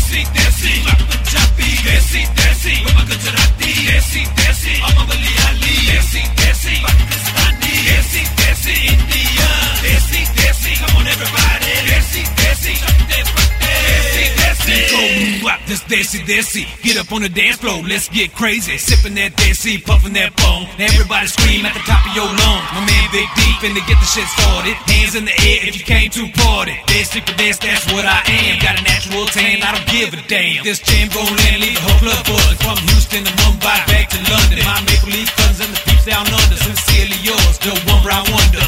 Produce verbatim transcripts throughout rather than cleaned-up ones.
Desi, desi, my Punjabi. Desi, desi, my Gujarati. Desi, desi, I'm a Malayali. Desi, desi, Pakistani. Desi, desi, India. Desi, desi, come on everybody. Desi, desi, chapte patte. Desi, desi, go move up this desi, desi. Get up on the dance floor, let's get crazy. Sipping that desi, puffing that bone. Everybody scream at the top of your lungs. My man Big D finna get the shit started. Hands in the air if you came to party. Desi for this, that's what I am. Got a natural tan, I don't give a damn. This jam gon' land, leave the whole club buzz. From Houston to Mumbai, back to London. My Maple Leaf cousins and the peeps down under. Sincerely yours, the one round wonder.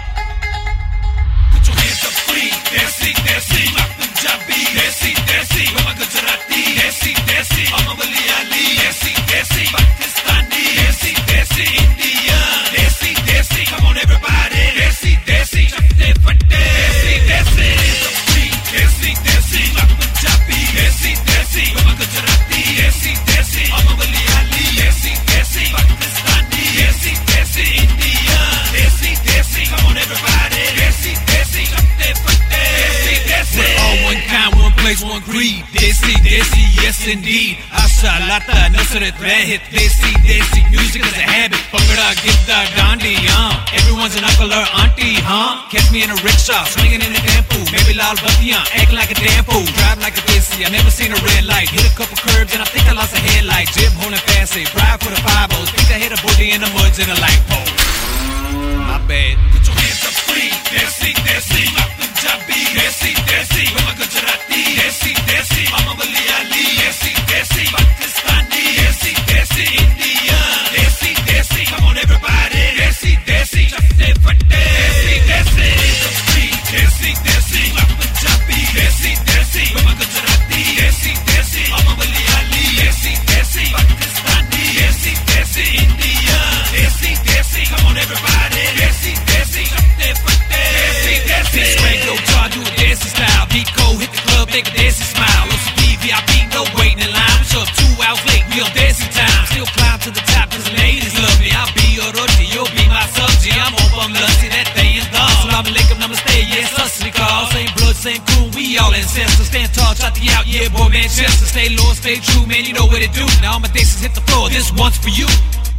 Put your hands up, free. Desi, desi, my Punjabi. Desi, desi, my Gujarati. Desi, desi, I'm a Malayali. Desi, desi, Pakistani. Desi, desi, India. Desi, desi, come on everybody. Desi, desi, chapte patte. Desi, desi, free. Desi, desi, my Punjabi. Desi, desi, my Gujarati. Desi, desi, I'm a Malayali. Desi, desi, Pakistani. Desi, desi, India. Desi, desi, come on everybody. Desi, desi, chapte patte. Desi, desi. We're all one kind, one place, one creed. Desi, desi, yes indeed. Asha, Lata, Nusrat, Rahit. Desi, desi, music is a habit. Bhangra, Gitta, Dandi, huh? Everyone's an uncle or auntie, huh? Catch me in a rickshaw, swinging in a tempo. Maybe Lal Batiyan, acting like a damn fool. Drive like a desi, I never seen a red light. Hit a couple curbs and I think I lost a headlight. Jib holding fast, say, drive for the five O's. Think I hit a booty in the muds in a light pole. My bad. Put your hands up, free. Desi, desi, my Punjabi. Desi, desi, my Gujarati. Desi, desi, I'm a Malayali. Desi, desi, Pakistani. Desi, desi, India. Desi, desi, come on everybody. Desi, desi, chapte patte. Desi, desi, free. Desi, desi, my Punjabi. Desi, desi, my Gujarati. Desi, desi, I'm a Malayali. Desi, desi, Pakistani. Desi, desi, India. Desi, desi, come on everybody. Desi, desi, chapte patte. Desi, desi, swing your jaw, do a desi style. Deco, hit the club, make a desi smile. O C D, V I P, no waiting in line. Show up two hours late, we on desi time. Still climb to the top, cause the ladies love me. I'll be your roti, you'll be my subject. I'm open, lusty, that thing is done. Salam alaikum, namaste, yes, us we call. Same blood, same crew, we all ancestors. Stand tall, shot the out, yeah, boy, Manchester. Stay low, stay true, man, you know what to do. Now all my daces hit the floor, this one's for you.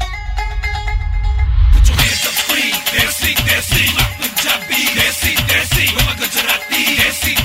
Put your hands up, free. Desi, desi, my Punjabi. Desi, desi, my Gujarati. Desi,